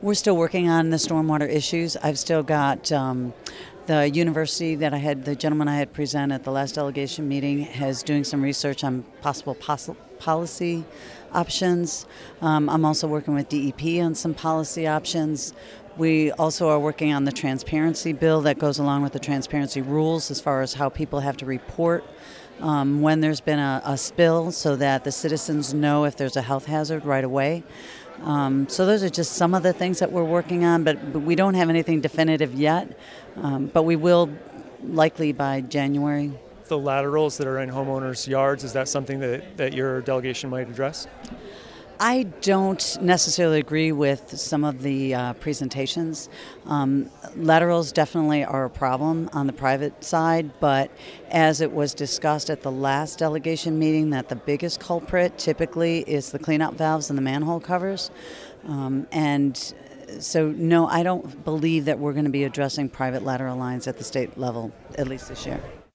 We're still working on the stormwater issues. I've still got the university that the gentleman I had present at the last delegation meeting has doing some research on possible policy options. I'm also working with DEP on some policy options. We also are working on the transparency bill that goes along with the transparency rules as far as how people have to report when there's been a spill so that the citizens know if there's a health hazard right away. So those are just some of the things that we're working on, but we don't have anything definitive yet, but we will likely by January. The laterals that are in homeowners' yards, is that something that your delegation might address? I don't necessarily agree with some of the presentations. Laterals definitely are a problem on the private side, but as it was discussed at the last delegation meeting, that the biggest culprit typically is the cleanout valves and the manhole covers. And so, no, I don't believe that we're going to be addressing private lateral lines at the state level, at least this year.